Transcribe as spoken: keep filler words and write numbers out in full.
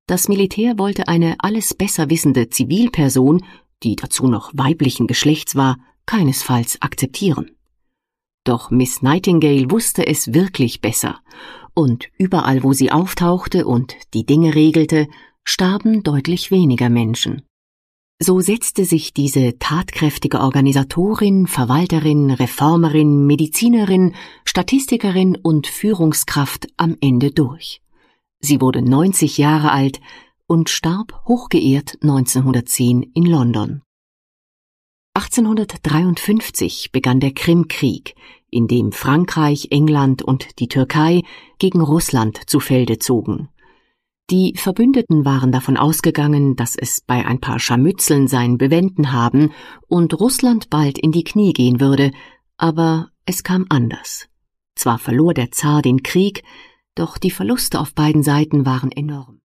Das Militär wollte eine alles besser wissende Zivilperson, die dazu noch weiblichen Geschlechts war, keinesfalls akzeptieren. Doch Miss Nightingale wusste es wirklich besser, und überall, wo sie auftauchte und die Dinge regelte, starben deutlich weniger Menschen. So setzte sich diese tatkräftige Organisatorin, Verwalterin, Reformerin, Medizinerin, Statistikerin und Führungskraft am Ende durch. Sie wurde neunzig Jahre alt und starb hochgeehrt neunzehnhundertzehn in London. achtzehnhundertdreiundfünfzig begann der Krimkrieg, in dem Frankreich, England und die Türkei gegen Russland zu Felde zogen. Die Verbündeten waren davon ausgegangen, dass es bei ein paar Scharmützeln sein Bewenden haben und Russland bald in die Knie gehen würde, aber es kam anders. Zwar verlor der Zar den Krieg, doch die Verluste auf beiden Seiten waren enorm.